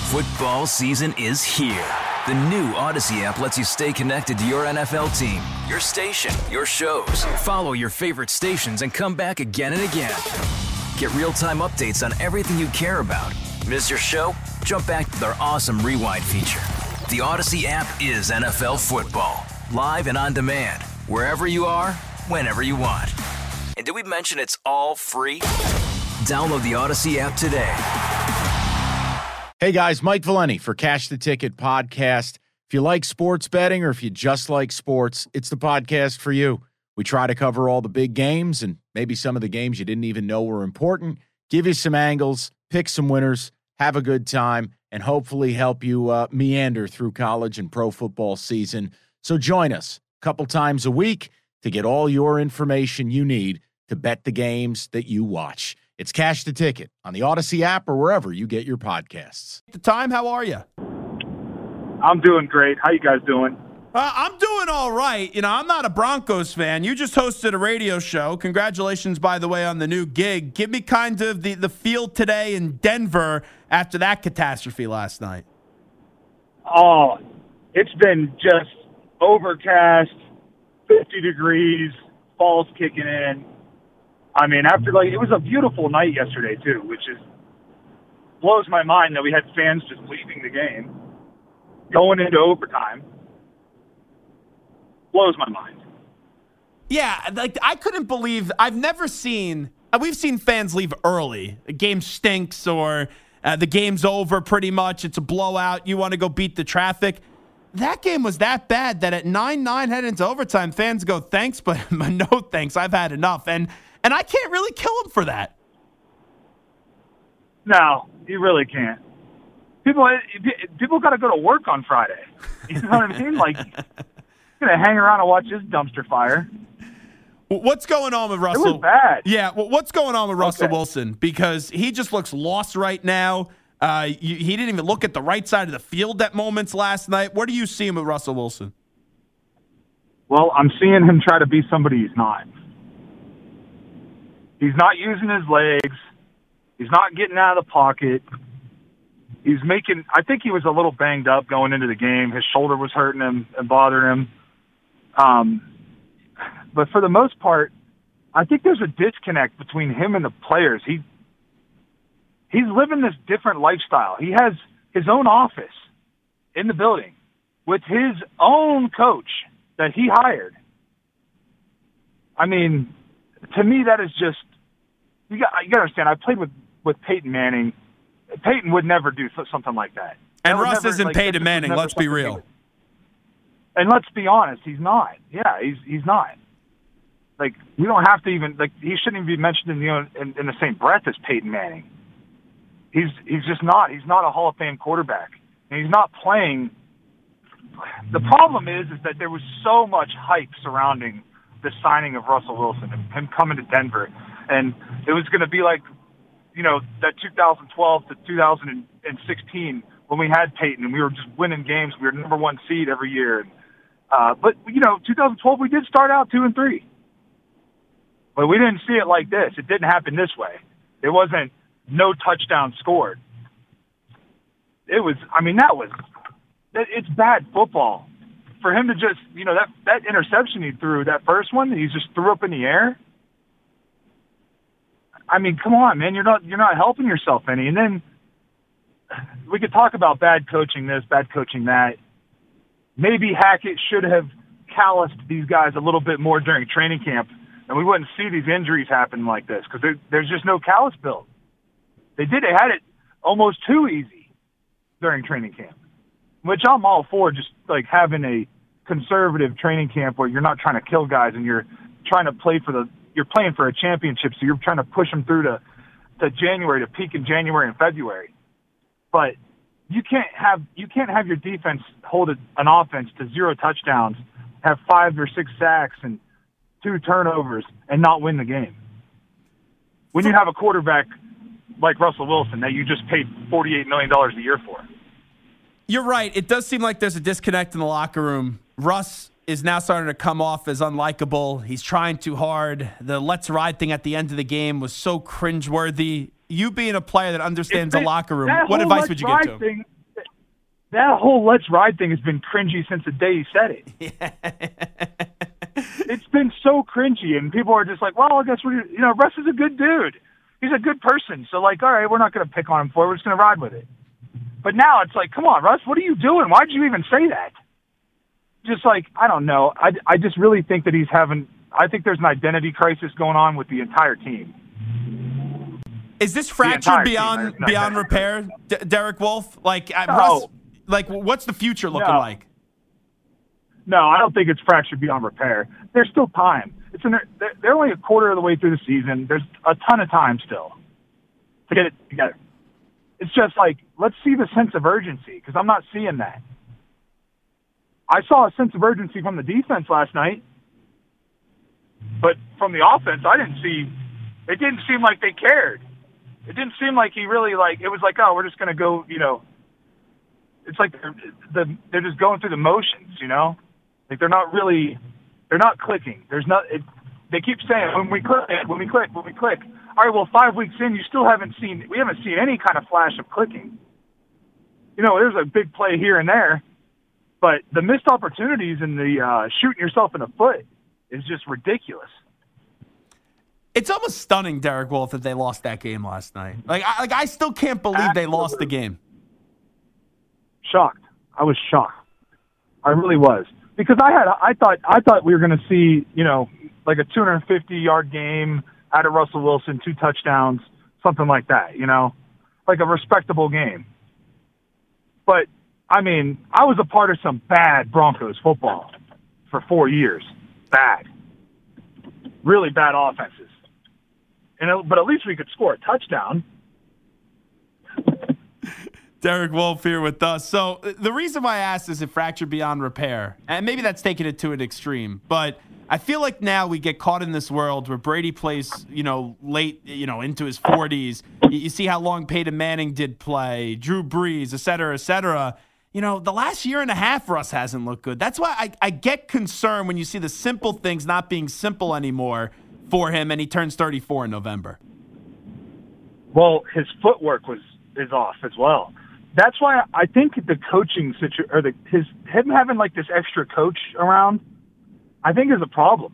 Football season is here. The new Odyssey app lets you stay connected to your NFL team, your station, your shows. Follow your favorite stations and come back again and again. Get real-time updates on everything you care about. Miss your show? Jump back to their awesome Rewind feature. The Odyssey app is NFL football. Live and on demand. Wherever you are, whenever you want. And did we mention it's all free? Download the Odyssey app today. Hey guys, Mike Valeni for Cash the Ticket podcast. If you like sports betting or if you just like sports, it's the podcast for you. We try to cover all the big games and maybe some of the games you didn't even know were important, give you some angles, pick some winners, have a good time, and hopefully help you meander through college and pro football season. So join us a couple times a week to get all your information you need to bet the games that you watch. It's Cash the Ticket on the Odyssey app or wherever you get your podcasts. The time, how are you? I'm doing great. How you guys doing? I'm doing all right. You know, I'm not a Broncos fan. You just hosted a radio show. Congratulations, by the way, on the new gig. Give me kind of the feel today in Denver after that catastrophe last night. Oh, it's been just overcast, 50 degrees, fall's kicking in. I mean, it was a beautiful night yesterday, too, which blows my mind that we had fans just leaving the game, going into overtime. Blows my mind. Yeah, I couldn't believe, I've never seen, we've seen fans leave early. The game stinks or the game's over pretty much. It's a blowout. You want to go beat the traffic. That game was that bad that at 9-9 heading into overtime, fans go, thanks, but no thanks. I've had enough. And I can't really kill him for that. No, you really can't. People got to go to work on Friday. You know what I mean? Like, going to hang around and watch this dumpster fire. What's going on with Russell? It was bad. Yeah, what's going on with Russell Wilson? Because he just looks lost right now. He didn't even look at the right side of the field at moments last night. What are you seeing with Russell Wilson? Well, I'm seeing him try to be somebody he's not. He's not using his legs. He's not getting out of the pocket. I think he was a little banged up going into the game. His shoulder was hurting him and bothering him. But for the most part, I think there's a disconnect between him and the players. He's living this different lifestyle. He has his own office in the building with his own coach that he hired. I mean, to me, that is just, you got to understand, I played with Peyton Manning. Peyton would never do something like that. And Russ isn't Peyton Manning, let's be real. And let's be honest, he's not. Yeah, he's not. Like, we don't have to even, like, he shouldn't even be mentioned in the same breath as Peyton Manning. He's just not. He's not a Hall of Fame quarterback. And he's not playing. The problem is that there was so much hype surrounding the signing of Russell Wilson and him coming to Denver. And it was going to be like, you know, that 2012 to 2016 when we had Peyton and we were just winning games. We were number one seed every year. But, you know, 2012 we did start out 2-3. But we didn't see it like this. It didn't happen this way. It wasn't no touchdown scored. It was, I mean, it's bad football. For him to just, you know, that interception he threw, that first one, he just threw up in the air. I mean, come on, man, you're not helping yourself any. And then we could talk about bad coaching this, bad coaching that. Maybe Hackett should have calloused these guys a little bit more during training camp, and we wouldn't see these injuries happen like this because there's just no callous build. They had it almost too easy during training camp, which I'm all for, just like having a conservative training camp where you're not trying to kill guys and you're trying to you're playing for a championship, so you're trying to push them through to January, to peak in January and February. But you can't have your defense hold an offense to 0 touchdowns, have 5 or 6 sacks and 2 turnovers, and not win the game. When you have a quarterback like Russell Wilson that you just paid $48 million a year for. You're right. It does seem like there's a disconnect in the locker room. Russ is now starting to come off as unlikable. He's trying too hard. The let's ride thing at the end of the game was so cringeworthy. You being a player that understands the locker room, what advice would you give to him? That whole "let's ride" thing has been cringy since the day he said it. It's been so cringy, and people are just like, well, I guess Russ is a good dude. He's a good person. So, like, all right, we're not going to pick on him for it. We're just going to ride with it. But now it's like, come on, Russ, what are you doing? Why did you even say that? Just like, I don't know. I just really think that I think there's an identity crisis going on with the entire team. Is this fracture beyond repair, Derek Wolfe? Like, Russ, what's the future looking like? No, I don't think it's fractured beyond repair. There's still time. They're only a quarter of the way through the season. There's a ton of time still to get it together. It's just like, let's see the sense of urgency, because I'm not seeing that. I saw a sense of urgency from the defense last night, but from the offense, it didn't seem like they cared. It didn't seem like he really, it was like, oh, we're just going to go, it's like they're just going through the motions, Like they're not clicking. They keep saying, when we click. All right, well, 5 weeks in, we haven't seen any kind of flash of clicking. There's a big play here and there, but the missed opportunities and the shooting yourself in the foot is just ridiculous. It's almost stunning, Derek Wolfe, that they lost that game last night. I still can't believe they lost the game. Shocked. I was shocked. I really was, because I thought we were going to see like a 250-yard game out of Russell Wilson, 2 touchdowns, something like that. Like a respectable game. But I mean, I was a part of some bad Broncos football for 4 years. Bad, really bad offenses. But at least we could score a touchdown. Derek Wolfe here with us. So the reason why I asked is if fractured beyond repair, and maybe that's taking it to an extreme, but I feel like now we get caught in this world where Brady plays, late, into his 40s. You see how long Peyton Manning did play, Drew Brees, et cetera, et cetera. The last year and a half, Russ hasn't looked good. That's why I get concerned when you see the simple things not being simple anymore for him, and he turns 34 in November. Well, his footwork is off as well. That's why I think the coaching situation, or him having like this extra coach around, I think is a problem.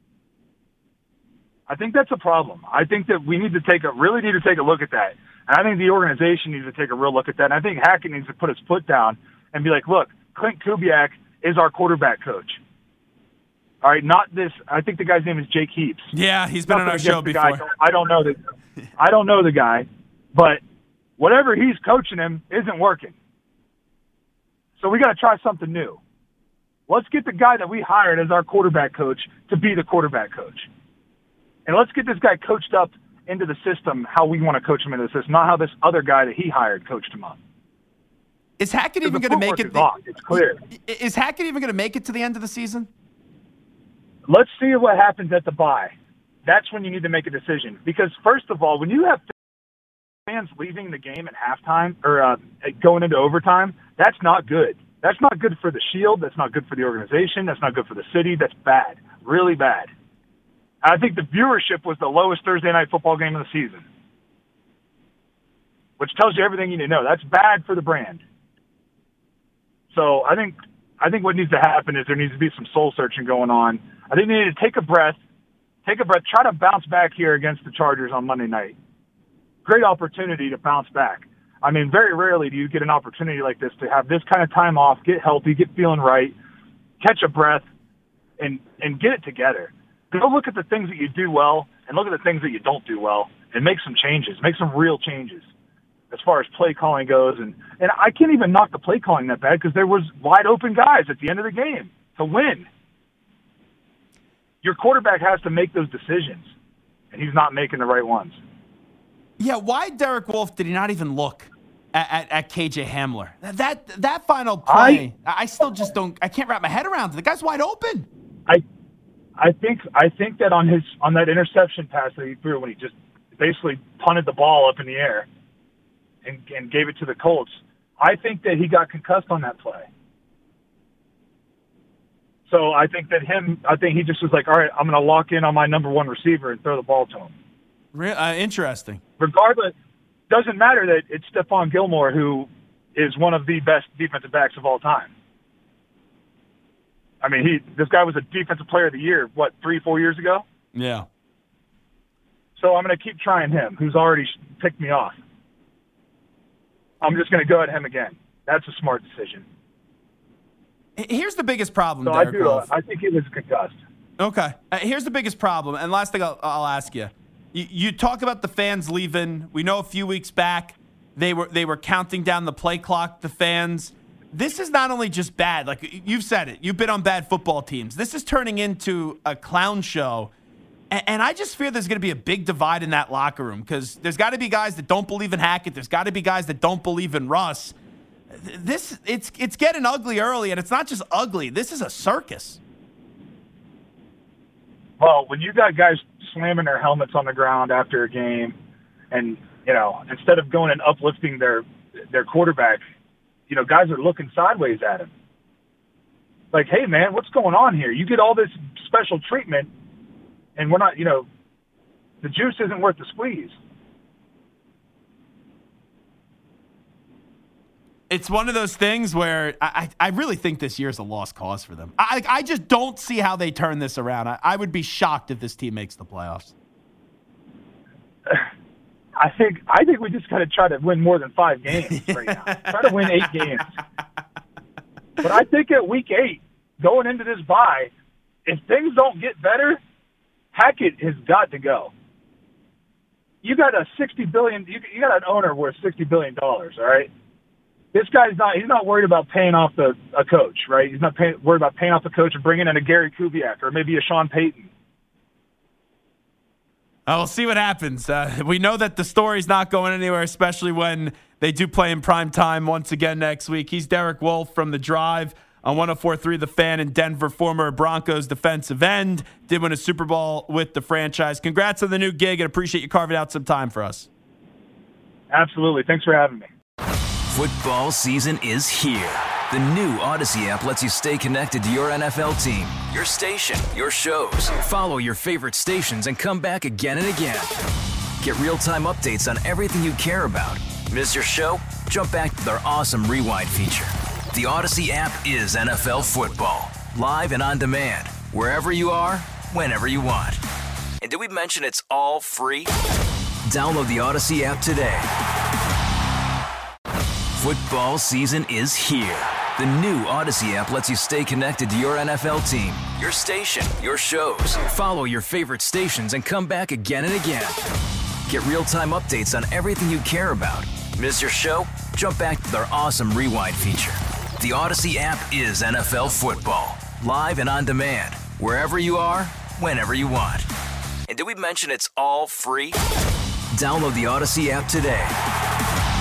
I think that's a problem. I think that we really need to take a look at that. And I think the organization needs to take a real look at that. And I think Hackett needs to put his foot down and be like, look, Clint Kubiak is our quarterback coach. All right, not this. I think the guy's name is Jake Heaps. Yeah, he's been on our show before. I don't know the guy, but whatever he's coaching him isn't working. So we got to try something new. Let's get the guy that we hired as our quarterback coach to be the quarterback coach. And let's get this guy coached up into the system how we want to coach him into the system, not how this other guy that he hired coached him up. Is Hackett even going to make it? It's clear. Is Hackett even going to make it to the end of the season? Let's see what happens at the bye. That's when you need to make a decision. Because, first of all, when you have fans leaving the game at halftime or going into overtime, that's not good. That's not good for the Shield. That's not good for the organization. That's not good for the city. That's bad, really bad. I think the viewership was the lowest Thursday night football game of the season, which tells you everything you need to know. That's bad for the brand. So I think what needs to happen is there needs to be some soul searching going on. I think they need to take a breath, try to bounce back here against the Chargers on Monday night. Great opportunity to bounce back. I mean, very rarely do you get an opportunity like this to have this kind of time off, get healthy, get feeling right, catch a breath, and get it together. Go look at the things that you do well and look at the things that you don't do well and make some changes, make some real changes as far as play calling goes. And I can't even knock the play calling that bad because there was wide open guys at the end of the game to win. Your quarterback has to make those decisions, and he's not making the right ones. Yeah, why, Derek Wolfe, did he not even look at KJ Hamler? That final play, I still just don't. I can't wrap my head around it. The guy's wide open. I think that on that interception pass that he threw when he just basically punted the ball up in the air and gave it to the Colts, I think that he got concussed on that play. So I think he just was like, all right, I'm going to lock in on my number one receiver and throw the ball to him. Interesting. Regardless, doesn't matter that it's Stephon Gilmore who is one of the best defensive backs of all time. I mean, this guy was a defensive player of the year, 3-4 years ago? Yeah. So I'm going to keep trying him, who's already picked me off. I'm just going to go at him again. That's a smart decision. Here's the biggest problem, So Derek. I think he was concussed. Okay. Here's the biggest problem. And last thing I'll ask you. You talk about the fans leaving. We know a few weeks back they were counting down the play clock, the fans. This is not only just bad. Like you've said it. You've been on bad football teams. This is turning into a clown show. And I just fear there's going to be a big divide in that locker room because there's got to be guys that don't believe in Hackett. There's got to be guys that don't believe in Russ. It's getting ugly early, and it's not just ugly. This is a circus. Well, when you got guys slamming their helmets on the ground after a game and, instead of going and uplifting their quarterback, guys are looking sideways at him. Like, hey, man, what's going on here? You get all this special treatment, and we're not, the juice isn't worth the squeeze. It's one of those things where I really think this year's a lost cause for them. I just don't see how they turn this around. I would be shocked if this team makes the playoffs. I think we just got to try to win more than 5 games right now. Try to win 8 games. But I think at week 8, going into this bye, if things don't get better, Hackett has got to go. You got a $60 billion. You got an owner worth $60 billion. All right. This guy's he's not worried about paying off a coach, right? He's not worried about paying off the coach and bringing in a Gary Kubiak or maybe a Sean Payton. We'll see what happens. We know that the story's not going anywhere, especially when they do play in prime time once again next week. He's Derek Wolfe from The Drive on 104.3 The Fan in Denver, former Broncos defensive end. Did win a Super Bowl with the franchise. Congrats on the new gig and appreciate you carving out some time for us. Absolutely. Thanks for having me. Football season is here. The new Odyssey app lets you stay connected to your NFL team, your station, your shows. Follow your favorite stations and come back again and again. Get real-time updates on everything you care about. Miss your show? Jump back to their awesome Rewind feature. The Odyssey app is NFL football. Live and on demand. Wherever you are, whenever you want. And did we mention it's all free? Download the Odyssey app today. Football season is here. The new Odyssey app lets you stay connected to your NFL team, your station, your shows. Follow your favorite stations and come back again and again. Get real-time updates on everything you care about. Miss your show? Jump back to their awesome Rewind feature. The Odyssey app is NFL football. Live and on demand. Wherever you are, whenever you want. And did we mention it's all free? Download the Odyssey app today.